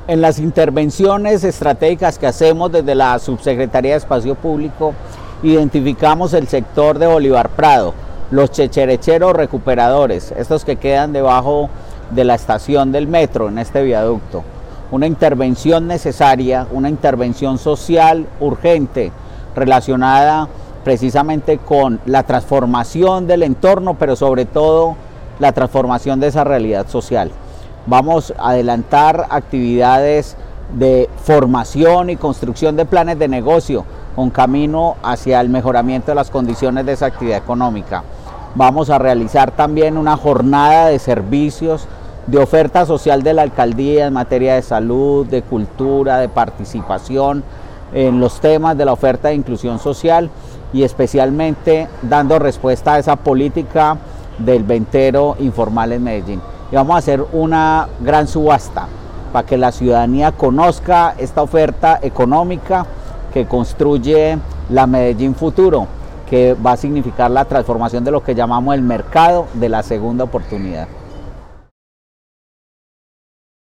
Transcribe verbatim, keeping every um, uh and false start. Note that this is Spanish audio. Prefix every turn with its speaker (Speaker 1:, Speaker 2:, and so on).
Speaker 1: En las intervenciones estratégicas que hacemos desde la Subsecretaría de Espacio Público, identificamos el sector de Bolívar Prado, los checherecheros recuperadores, estos que quedan debajo de la estación del metro en este viaducto. Una intervención necesaria, una intervención social urgente relacionada precisamente con la transformación del entorno, pero sobre todo la transformación de esa realidad social. Vamos a adelantar actividades de formación y construcción de planes de negocio con camino hacia el mejoramiento de las condiciones de esa actividad económica. Vamos a realizar también una jornada de servicios, de oferta social de la alcaldía en materia de salud, de cultura, de participación en los temas de la oferta de inclusión social y especialmente dando respuesta a esa política del ventero informal en Medellín. Y vamos a hacer una gran subasta para que la ciudadanía conozca esta oferta económica que construye la Medellín Futuro, que va a significar la transformación de lo que llamamos el mercado de la segunda oportunidad.